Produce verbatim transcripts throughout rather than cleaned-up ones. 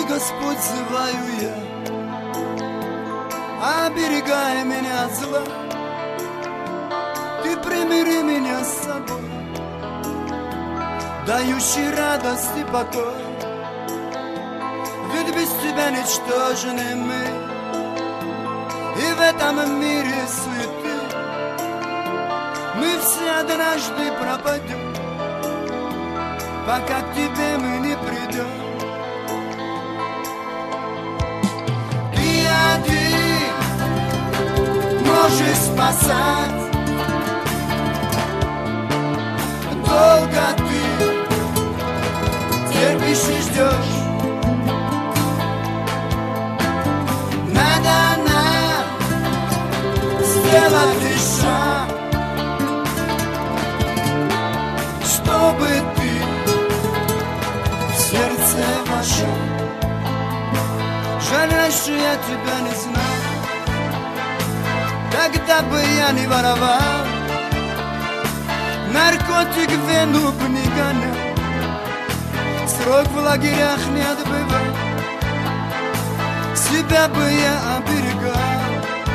Господь, зываю я, оберегай меня от зла. Ты примири меня с собой, дающий радость и покой. Ведь без тебя ничтожны мы, и в этом мире суеты мы все однажды пропадем, пока к тебе мы не придем. Ты один можешь спасать, долго ты терпишь и ждешь. Надо нам сделать шаг, чтобы ты в сердце вошел. Жаль, раньше я тебя не знал, тогда бы я не воровал, наркотик в вену бы не гонял, срок в лагерях не отбывал. Себя бы я оберегал,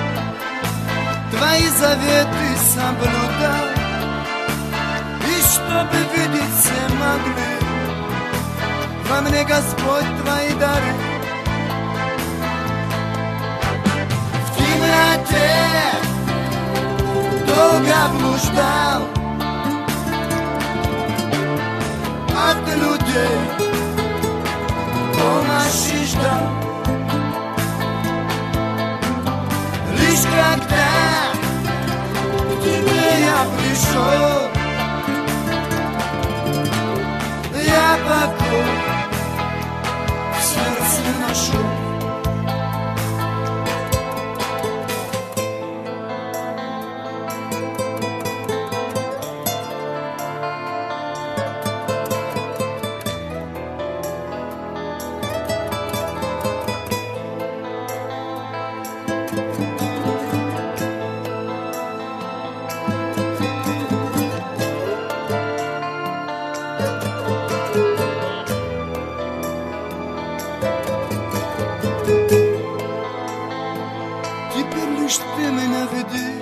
твои заветы соблюдал, и чтобы видеть все могли во мне, Господь, твои дары. В темноте долго блуждал, от людей помощи ждал. Лишь когда к тебе я пришел, я покой в сердце нашел. Ты меня веди,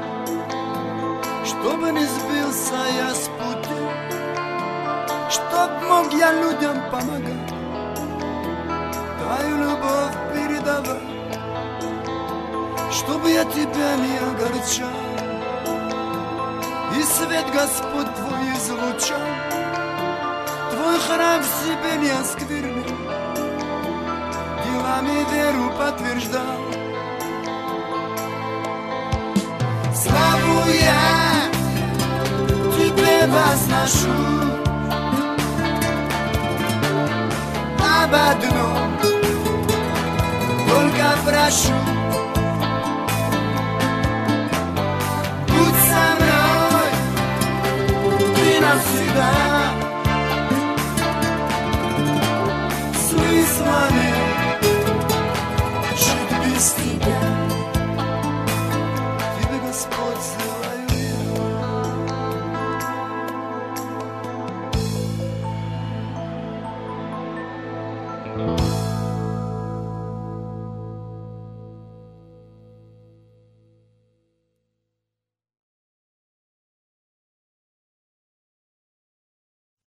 чтобы не сбился я с пути, чтоб мог я людям помогать, твою любовь передавать, чтобы я тебя не огорчал, и свет Господь твой излучал, твой храм в себе не осквернил, делами веру подтверждал. Славу я тебе возношу, об одном только прошу: будь со мной ты навсегда.